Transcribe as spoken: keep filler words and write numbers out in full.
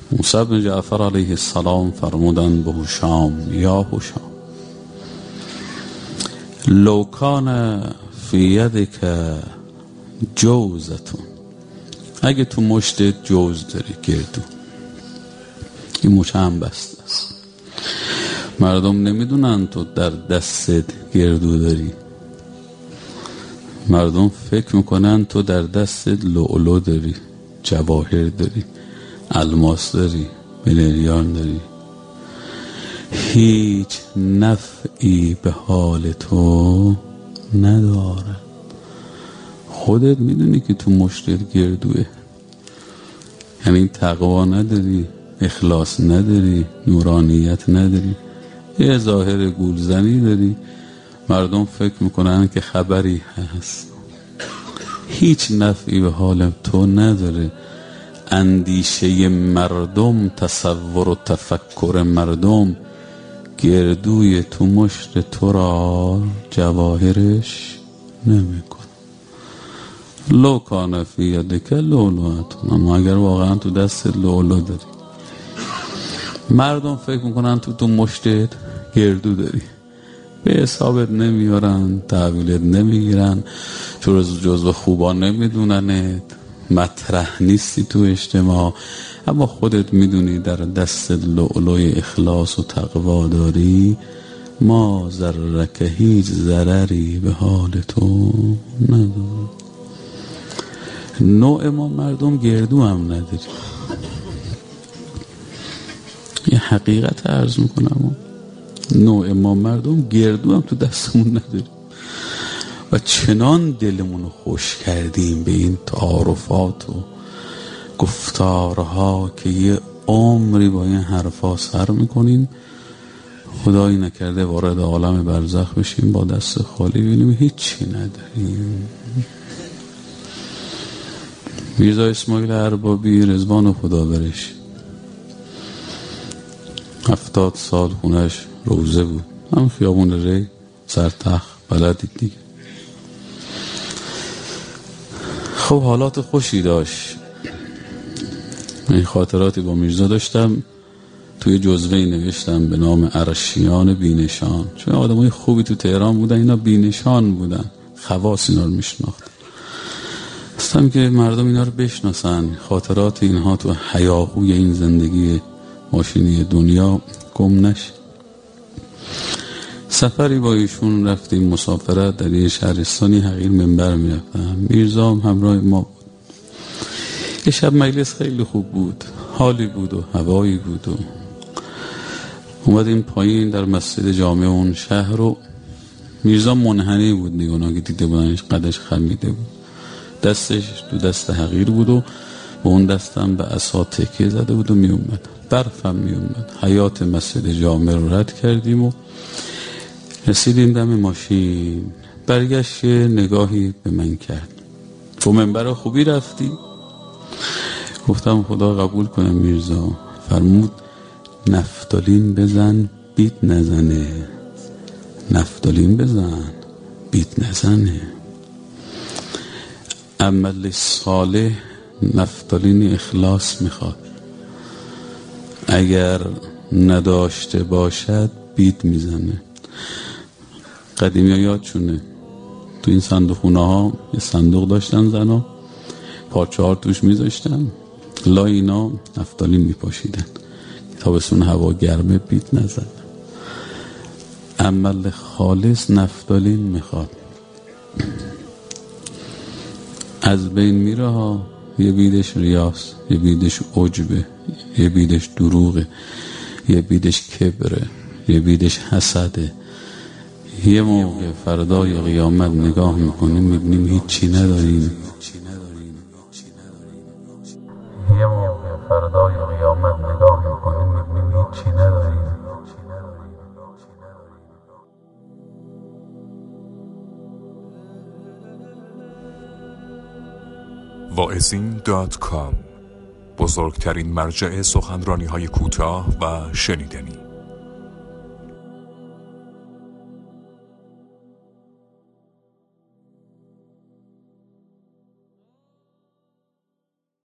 موسی بن جعفر علیه السلام فرمودن به هشام یا هشام لو کان فی یدک جوزتون، اگه تو مشتت جوز داری، گردو، این مچ هم بسته است، مردم نمیدونن تو در دستت گردو داری، مردم فکر میکنن تو در دستت لؤلؤ داری، جواهر داری، الماس داری، ملریان داری، هیچ نفعی به حال تو نداره. خودت میدونی که تو مشتت گردوه، یعنی تقوا نداری، اخلاص نداری، نورانیت نداری، یه ظاهر گولزنی داری، مردم فکر میکنن که خبری هست، هیچ نفعی به حال تو نداره. اندیشه مردم، تصور و تفکر مردم گردوی تو مشت تو را جواهرش نمیکن. لو کان فی یدک لؤلؤتون، اما اگر واقعا تو دست لؤلؤ داری، مردم فکر میکنن تو تو مشتت گردو داری، به حسابت نمیارن، تحویلت نمیگیرن، چون جزو خوبان نمیدوننت، مطرح نیستی تو اجتماع، اما خودت میدونی در دست لؤلؤ اخلاص و تقوا داری، ما ذرک، هیچ ضرری به حال تو نداره. نوع ما مردم گردو هم نداری، یه حقیقت عرض میکنم، نوع ما مردم گردو هم تو دستمون نداری و چنان دلمونو خوش کردیم به این تعارفات و گفتارها که یه عمری با این حرفا سر میکنیم، خدایی نکرده وارد عالم برزخ بشیم با دست خالی ببینیم هیچی نداریم. میرزا اسماعیل اربابی رضوان خدا برش، هفتاد سال خونش روزه بود، هم خیابون ری سرتخت بلدید دیگه. خب حالات خوشی داشت. این خاطراتی با میرزا داشتم، توی جزوه‌ای نوشتم به نام عرشیان بینشان، چون آدمای خوبی تو تهران بودن، اینا بینشان بودن، خواص اینا رو میشناخت، هستم که مردم اینا رو بشناسن، خاطرات اینها تو هیاهوی این زندگی ماشینی دنیا گم نشه. سفری با ایشون رفتیم مسافرت در یه شهرستانی حقیر منبر میرفتم، میرزا هم همراه ما بود. یه شب مجلس خیلی خوب بود، حالی بود و هوایی بود و اومدیم پایین در مسجد جامع اون شهر رو. میرزا منحنی بود، نیگونا که دیده بودنش قدش خمیده بود، دستش تو دست حقیر بود و با اون دستم به عصا تکیه زده بود و می اومد، برفم می اومد. حیات مسجد جامع رو رد کردیم و رسیدیم دم ماشین. برگشت نگاهی به من کرد، تو منبر خوبی رفتی؟ گفتم خدا قبول کنه میرزا. فرمود نفتالین بزن بیت نزنه، نفتالین بزن بیت نزنه. عمل صالح نفتالین اخلاص میخواد، اگر نداشته باشد بیت میزنه. قدیمی ها یادشونه تو این صندوق خونه ها یه صندوق داشتن زنا، پارچه ها توش میذاشتن، لا اینا نفتالین میپاشیدن، تابستون هوا گرمه بیت نزن. عمل خالص نفتالین میخواد، از بین میره ها. یه بیدش ریاست، یه بیدش عجبه، یه بیدش دروغه، یه بیدش کبره، یه بیدش حسده. یه موقع فردای قیامت نگاه میکنیم میبینیم هیچی نداریم. یه موقع فردای قیامت نگاه میکنیم میبینیم هیچی نداریم. واعظین دات کام، بزرگترین مرجع سخنرانی های کوتاه و شنیدنی.